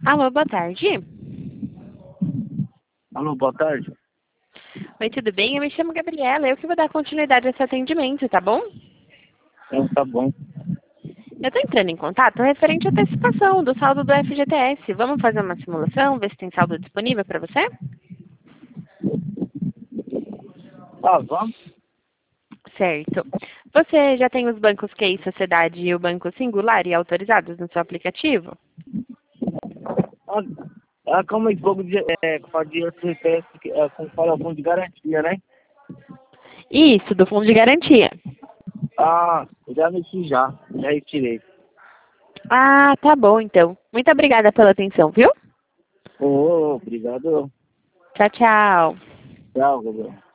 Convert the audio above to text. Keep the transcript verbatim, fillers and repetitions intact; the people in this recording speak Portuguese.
Alô, boa tarde. Alô, boa tarde. Oi, tudo bem? Eu me chamo Gabriela, eu que vou dar continuidade a esse atendimento, tá bom? Então, tá bom. Eu estou entrando em contato referente à antecipação do saldo do F G T S. Vamos fazer uma simulação, ver se tem saldo disponível para você? Tá, vamos? Certo. Você já tem os bancos Q I Sociedade e o Banco Singular e autorizados no seu aplicativo? Ah, ah, calma aí, fogo de, é, fazia esse teste é, com fala fundo de garantia, né? Isso, do fundo de garantia. Ah, eu já mexi já, já retirei. Ah, tá bom então. Muito obrigada pela atenção, viu? Ô, oh, obrigado. Tchau, tchau. Tchau, Gabriel.